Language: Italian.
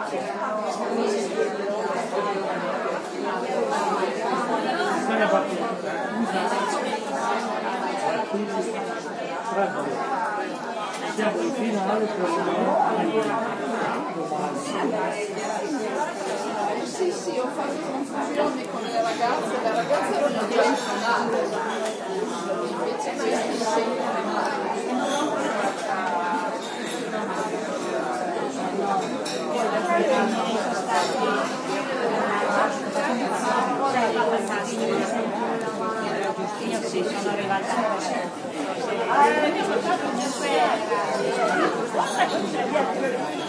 Siamo in finale Sì, sì, ho fatto confusione con le ragazze erano già in finale, invece questi sempre sì, sono arrivata.